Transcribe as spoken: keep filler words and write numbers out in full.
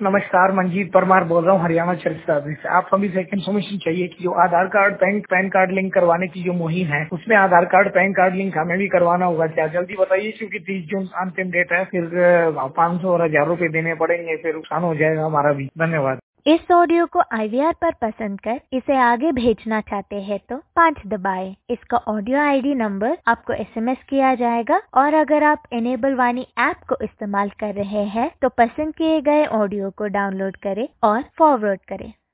नमस्कार, मंजीत परमार बोल रहा हूँ हरियाणा चर्च से। आप सभी से एक इन्फॉर्मेशन चाहिए कि जो Aadhaar card bank PAN card link करवाने की जो मुहिम है उसमें Aadhaar card PAN card link हमें भी करवाना होगा क्या? जल्दी बताइए क्योंकि तीस जून अंतिम डेट है। फिर पाँच सौ और हजार रूपए देने पड़ेंगे, फिर नुकसान हो जाएगा हमारा भी। धन्यवाद। इस ऑडियो को आई वी आर पर पसंद कर इसे आगे भेजना चाहते हैं तो पाँच दबाएं। इसका ऑडियो आई डी नंबर आपको एस एम एस किया जाएगा और अगर आप इनेबल वाणी ऐप को इस्तेमाल कर रहे हैं तो पसंद किए गए ऑडियो को डाउनलोड करें और फॉरवर्ड करें।